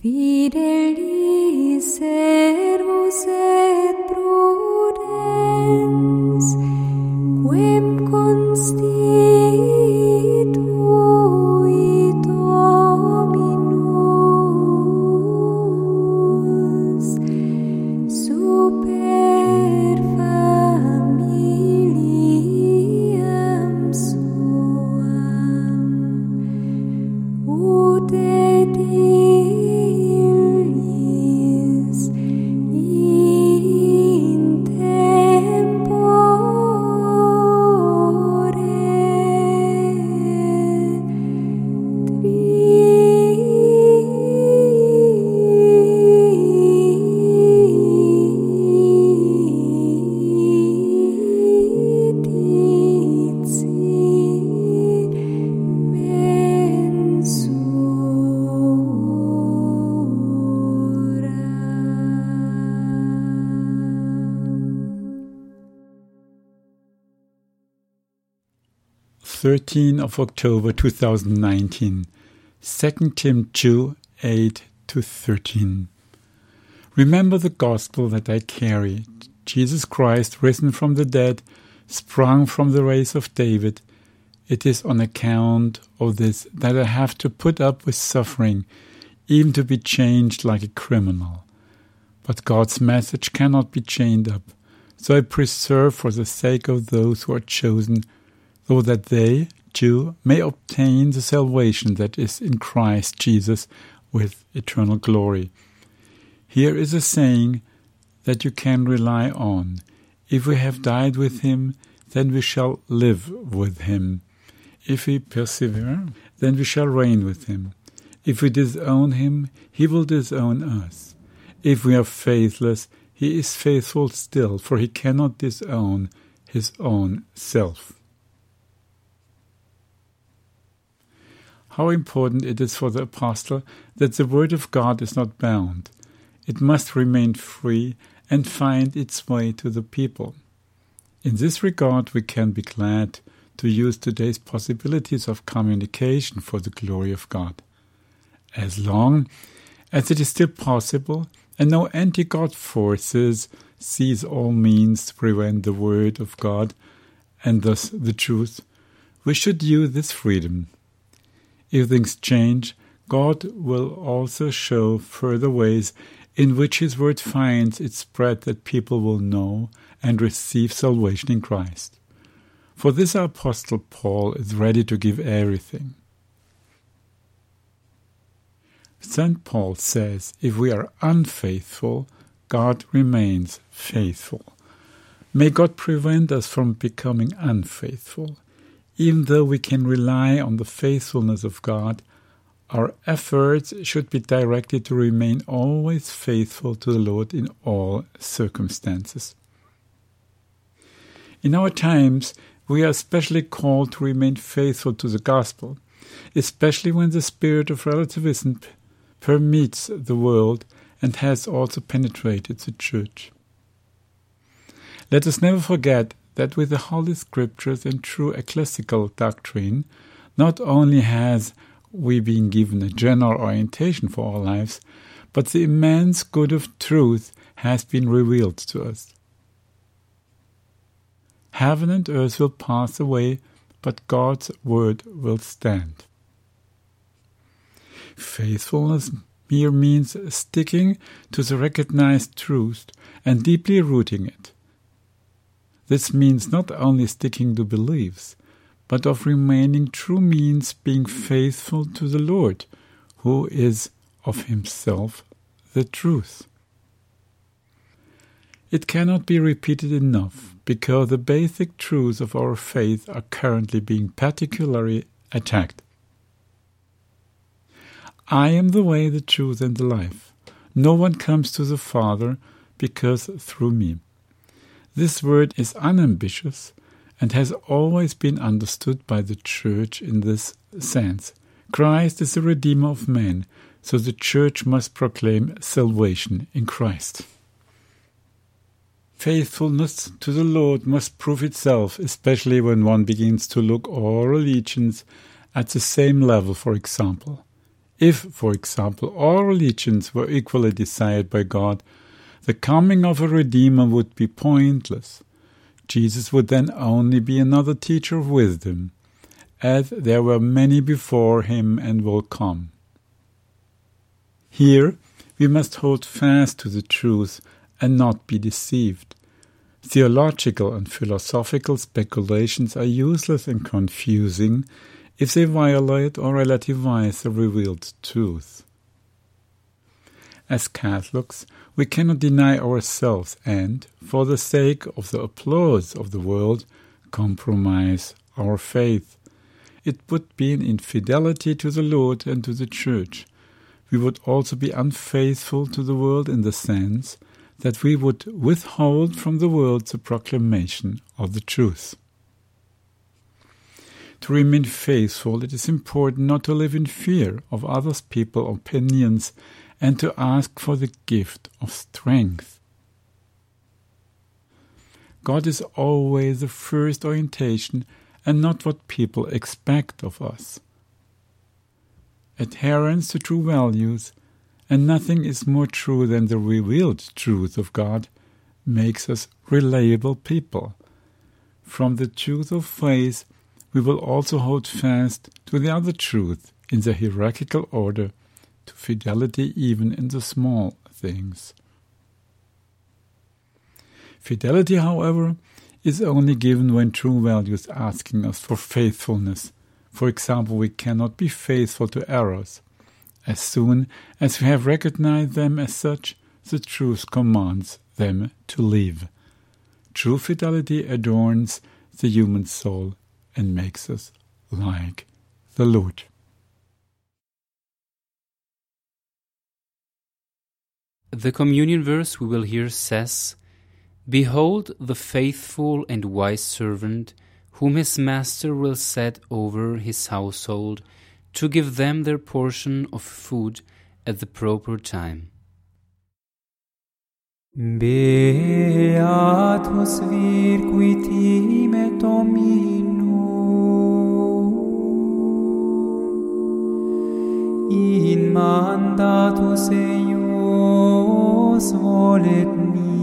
Fidelis servus et prudens, quem constituit Dominus super familiam suam, ut et illis in tempore October 2019, 2 Tim 2, 8-13. Remember the gospel that I carry. Jesus Christ, risen from the dead, sprung from the race of David. It is on account of this that I have to put up with suffering, even to be chained like a criminal. But God's message cannot be chained up, so I persevere for the sake of those who are chosen, so that they, too, may obtain the salvation that is in Christ Jesus with eternal glory. Here is a saying that you can rely on. If we have died with him, then we shall live with him. If we persevere, then we shall reign with him. If we disown him, he will disown us. If we are faithless, he is faithful still, for he cannot disown his own self. How important it is for the apostle that the word of God is not bound. It must remain free and find its way to the people. In this regard, we can be glad to use today's possibilities of communication for the glory of God. As long as it is still possible and no anti-God forces seize all means to prevent the word of God and thus the truth, we should use this freedom. If things change, God will also show further ways in which his word finds its spread that people will know and receive salvation in Christ. For this our Apostle Paul is ready to give everything. St. Paul says, if we are unfaithful, God remains faithful. May God prevent us from becoming unfaithful. Even though we can rely on the faithfulness of God, our efforts should be directed to remain always faithful to the Lord in all circumstances. In our times, we are especially called to remain faithful to the gospel, especially when the spirit of relativism permeates the world and has also penetrated the church. Let us never forget that with the Holy Scriptures and true ecclesiastical doctrine, not only has we been given a general orientation for our lives, but the immense good of truth has been revealed to us. Heaven and earth will pass away, but God's word will stand. Faithfulness here means sticking to the recognized truth and deeply rooting it. This means not only sticking to beliefs, but of remaining true means being faithful to the Lord, who is of himself the truth. It cannot be repeated enough, because the basic truths of our faith are currently being particularly attacked. I am the way, the truth, and the life. No one comes to the Father because through me. This word is unambitious and has always been understood by the Church in this sense. Christ is the Redeemer of men, so the Church must proclaim salvation in Christ. Faithfulness to the Lord must prove itself, especially when one begins to look all religions at the same level, for example. If, for example, all religions were equally desired by God, the coming of a Redeemer would be pointless. Jesus would then only be another teacher of wisdom, as there were many before him and will come. Here, we must hold fast to the truth and not be deceived. Theological and philosophical speculations are useless and confusing if they violate or relativize the revealed truth. As Catholics, we cannot deny ourselves and, for the sake of the applause of the world, compromise our faith. It would be an infidelity to the Lord and to the Church. We would also be unfaithful to the world in the sense that we would withhold from the world the proclamation of the truth. To remain faithful, it is important not to live in fear of others' people's opinions and to ask for the gift of strength. God is always the first orientation and not what people expect of us. Adherence to true values, and nothing is more true than the revealed truth of God, makes us reliable people. From the truth of faith, we will also hold fast to the other truth in the hierarchical order, to fidelity even in the small things. Fidelity, however, is only given when true values asking us for faithfulness. For example, we cannot be faithful to errors. As soon as we have recognized them as such, the truth commands them to leave. True fidelity adorns the human soul and makes us like the Lord. The communion verse we will hear says, "Behold the faithful and wise servant, whom his master will set over his household, to give them their portion of food at the proper time." Beatus vir qui timet Dominum, in mandatus eius volet mi.